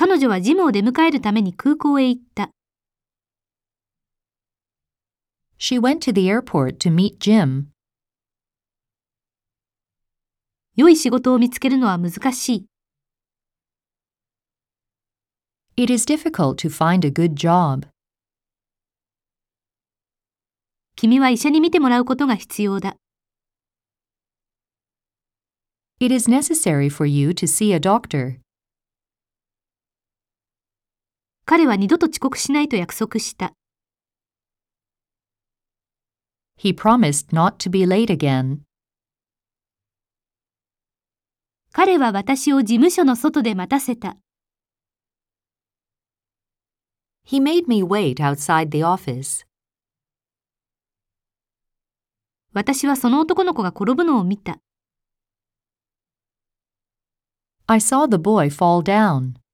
彼女はジムを出迎えるために空港へ行った。 She went to the airport to meet Jim. 良い仕事を見つけるのは難しい。 It is difficult to find a good job. 君は医者に診てもらうことが必要だ。 It is necessary for you to see a doctor. 彼は二度と遅刻しないと約束した。 He promised not to be late again. 彼は私を事務所の外で待たせた。 He made me wait outside the office. 私はその男の子が転ぶのを見た。 I saw the boy fall down.